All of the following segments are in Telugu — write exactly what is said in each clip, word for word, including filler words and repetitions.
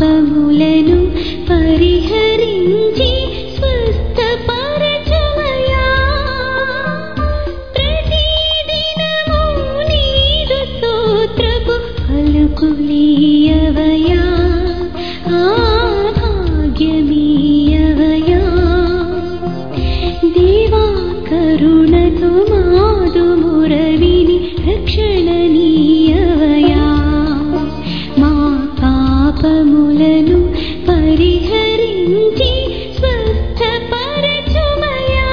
పాపములను పరిహరించి స్వస్థపరచుమయా. ప్రతిదినము నీదు స్తోత్రపు పలుకులీయవయా. ఆ భాగ్యమీయవయా. దేవా కరుణతో మాదు మురవిని రక్షణనీయవయా. మా పాపములను పరిహరించి స్వస్థపరచుమయా.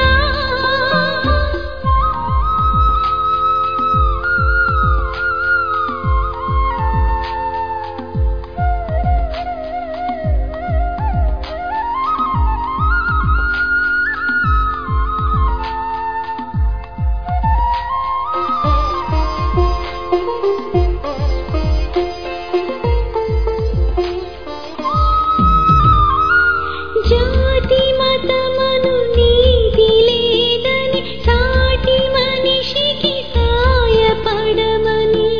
జాతి మతమను నీతి లేదని సాటి మనిషికి సాయపడమని.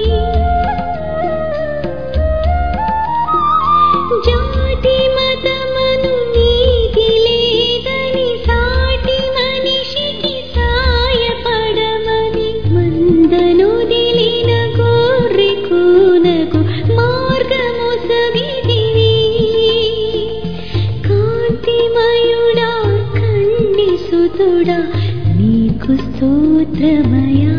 జాతి మతమను నీతి లేదని సాటి మనిషికి సాయపడమని. మందనొదిలిన గొర్రె కూనకు మార్గము సగితివి. కాంతిమయుడా ఖండిసుతుడా నీకు స్తోత్రమయా.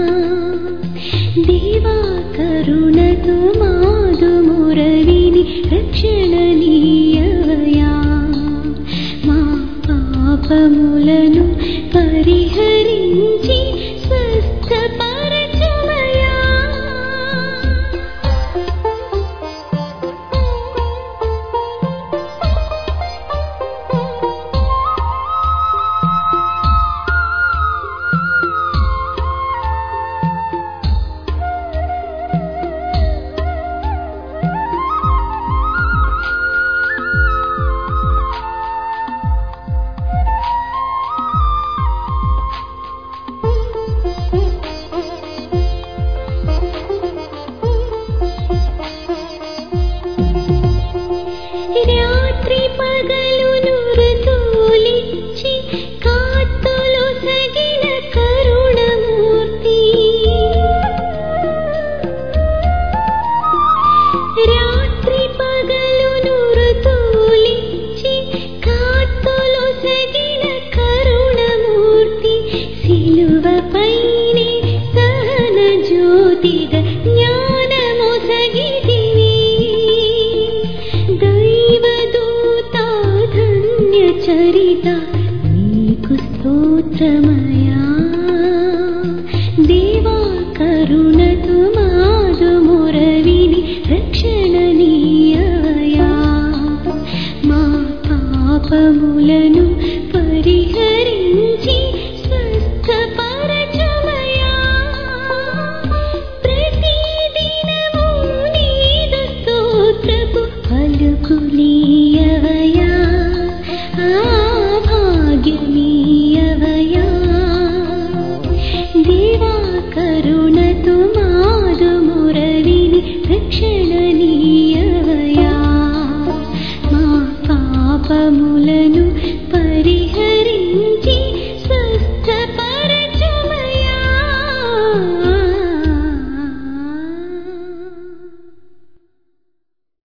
దేవా కరుణతో మాదు మురవిని రక్షణనీయవయా. మా పాపములను పరిహరించి స్వస్థపరచుమయా. రాత్రి పగలును ఋతువులిచ్చి కాత్తులు సగిన కరుణమూర్తి. రాత్రి పగలును ఋతువులిచ్చి కాత్తులు సగిన కరుణమూర్తి. సిలువపైనే సహన జ్యోతిగా జ్ఞానము సగితివి. దైవదూత ధన్య చరిత నీకు స్తోత్రమయా. దేవా కరుణతో మాదు మురవిని రక్షణనీయవయా. మా పాపములను పరిహరించి స్వస్థపరచుమయా. ప్రతిదినము నీదు స్తోత్రపు పలుకులీయవయా. ఆ భాగ్యమీయవయా. దేవా కరుణతో మాదు మురవిని రక్షణ